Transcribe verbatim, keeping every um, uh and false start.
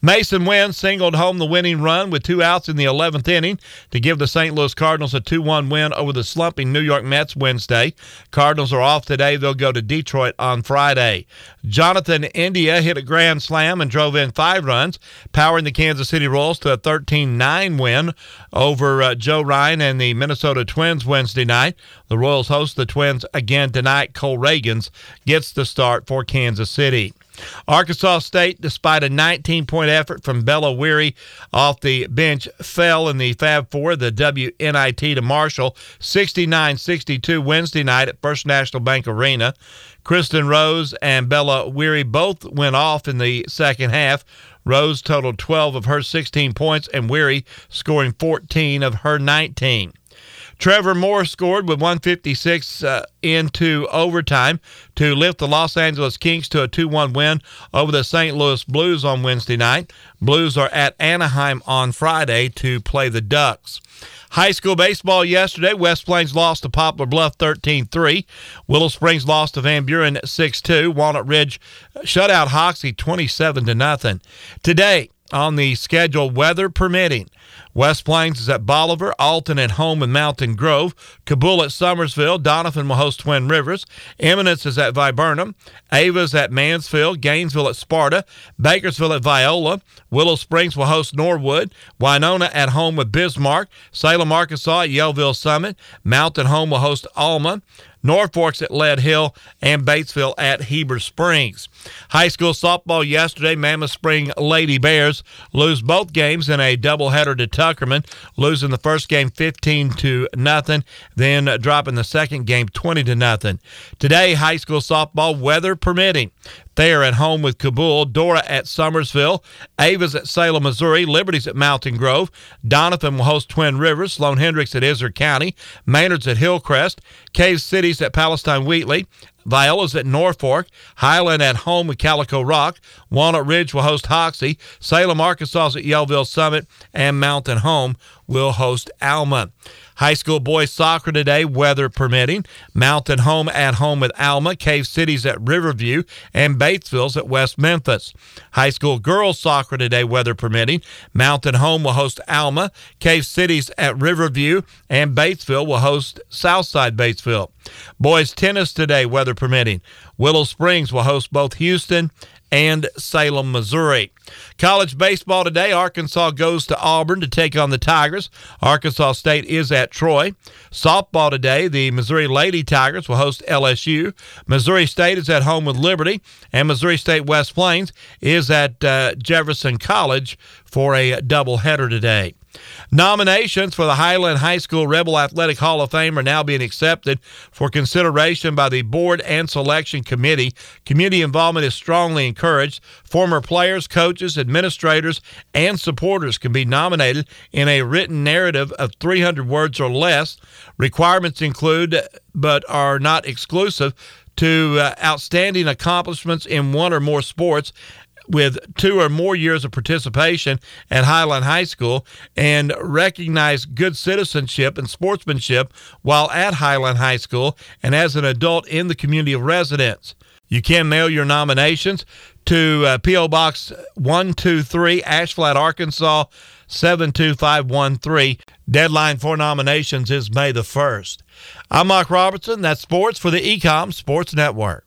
Mason Wynn singled home the winning run with two outs in the eleventh inning to give the Saint Louis Cardinals a two one win over the slumping New York Mets Wednesday. Cardinals are off today. They'll go to Detroit on Friday. Jonathan India hit a grand slam and drove in five runs, powering the Kansas City Royals to a thirteen nine win over uh, Joe Ryan and the Minnesota Twins Wednesday night. The Royals host the Twins again tonight. Cole Reagans gets the start for Kansas City. Arkansas State, despite a nineteen-point effort from Bella Weary off the bench, fell in the Fab Four, the W N I T to Marshall, sixty-nine sixty-two Wednesday night at First National Bank Arena. Kristen Rose and Bella Weary both went off in the second half. Rose totaled twelve of her sixteen points, and Weary scoring fourteen of her nineteen. Trevor Moore scored with one fifty-six uh, into overtime to lift the Los Angeles Kings to a two one win over the Saint Louis Blues on Wednesday night. Blues are at Anaheim on Friday to play the Ducks. High school baseball yesterday, West Plains lost to Poplar Bluff thirteen three. Willow Springs lost to Van Buren six two. Walnut Ridge shut out Hoxie twenty-seven to nothing. Today, on the schedule, weather permitting, West Plains is at Bolivar, Alton at home in Mountain Grove, Cabul at Summersville, Donovan will host Twin Rivers, Eminence is at Viburnum, Ava's at Mansfield, Gainesville at Sparta, Bakersville at Viola, Willow Springs will host Norwood, Winona at home with Bismarck, Salem, Arkansas at Yellville Summit, Mountain home will host Alma, Norfolk's at Lead Hill, and Batesville at Heber Springs. High school softball yesterday, Mammoth Spring Lady Bears lose both games in a doubleheader to Tuckerman, losing the first game fifteen to nothing, then dropping the second game twenty to nothing. Today, high school softball, weather permitting. Thayer at home with Cabul, Dora at Summersville, Ava's at Salem, Missouri, Liberty's at Mountain Grove, Donovan will host Twin Rivers, Sloan Hendricks at Izard County, Maynard's at Hillcrest, Cave City's at Palestine Wheatley, Viola's at Norfolk, Highland at home with Calico Rock, Walnut Ridge will host Hoxie, Salem, Arkansas at Yellville Summit, and Mountain home will host Alma. High school boys soccer today, weather permitting. Mountain home at home with Alma, Cave City's at Riverview, and Batesville's at West Memphis. High school girls soccer today, weather permitting. Mountain home will host Alma, Cave City's at Riverview, and Batesville will host Southside Batesville. Boys tennis today, weather permitting. Willow Springs will host both Houston and Salem, Missouri. College baseball today, Arkansas goes to Auburn to take on the Tigers. Arkansas State is at Troy. Softball today, the Missouri Lady Tigers will host L S U. Missouri State is at home with Liberty, and Missouri State West Plains is at uh, Jefferson College for a doubleheader today. Nominations for the Highland High School Rebel Athletic Hall of Fame are now being accepted for consideration by the board and selection committee. Community involvement is strongly encouraged. Former players, coaches, administrators, and supporters can be nominated in a written narrative of three hundred words or less. Requirements include, but are not exclusive to, uh, outstanding accomplishments in one or more sports, with two or more years of participation at Highland High School, and recognize good citizenship and sportsmanship while at Highland High School and as an adult in the community of residence. You can mail your nominations to uh, P O. Box one two three, Ashflat, Arkansas, seven two five one three. Deadline for nominations is May the first. I'm Mike Robertson. That's sports for the Ecom Sports Network.